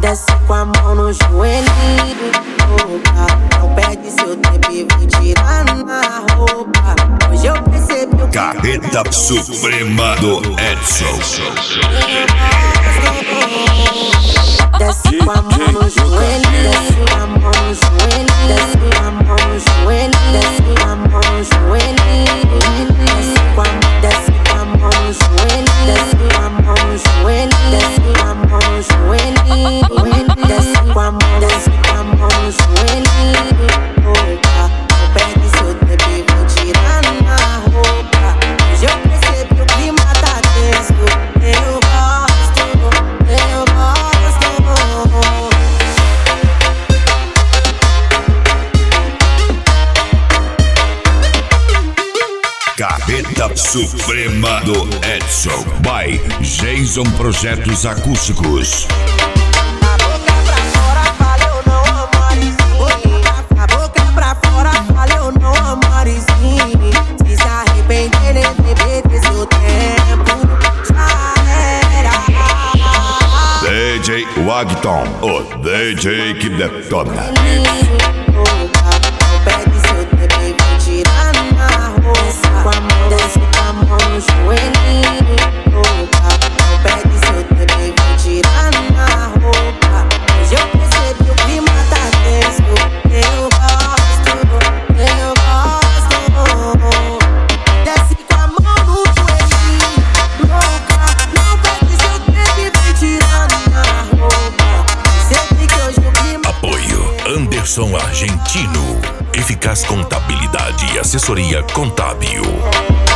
desce com a mão no joelhinho. Não perde seu tempo e vem tirando na roupa. Hoje eu percebi o Carreta Suprema do Edson. desce com a mão no joelho, desce com a mão no joelho, desce com a mão no joelho, desce com a mão no joelho, desce com a mão no joelho, desce com a mão no joelho, desce com a mão no joelho, desce com a mão no joelho. Opa, não perde seu tempo e vem tirando na roupa. Hoje eu percebi o clima tá tenso. Eu gosto, eu gosto. Carreta Suprema do Edson by Jason Projetos Acústicos. A boca pra fora, falei eu não amarizinho. Se arrepender, nem perder seu tempo. Já era. DJ Wagton, o DJ que detona. Não perde seu tempo e vem tirando na roupa. Desce com a mão no joelhinho. Não perde seu tempo e vem tirando na roupa. Hoje eu percebi o clima tá tenso. Eu gosto, eu gosto. Desce com a mão no joelhinho. Louca, não perde seu tempo e vem tirando na roupa. Sempre que hoje o clima Apoio Anderson Argentino. Eficaz Contabilidade e Assessoria Contábil.